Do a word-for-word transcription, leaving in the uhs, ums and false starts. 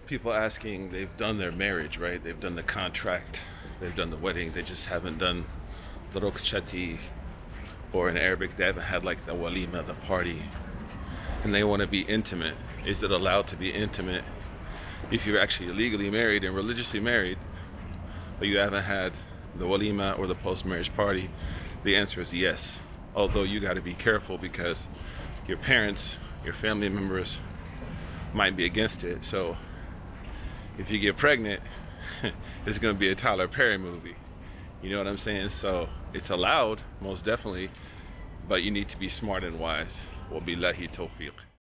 people asking, they've done their marriage, right? They've done the contract, they've done the wedding, they just haven't done the Rokshati, or in Arabic, they haven't had like the walima, the party, and they want to be intimate. Is it allowed to be intimate if you're actually legally married and religiously married, but you haven't had the walima or the post-marriage party? The answer is yes. Although you got to be careful because your parents, your family members might be against it. So if you get pregnant, it's going to be a Tyler Perry movie. You know what I'm saying? So it's allowed, most definitely, but you need to be smart and wise. Wabillahi tawfiq.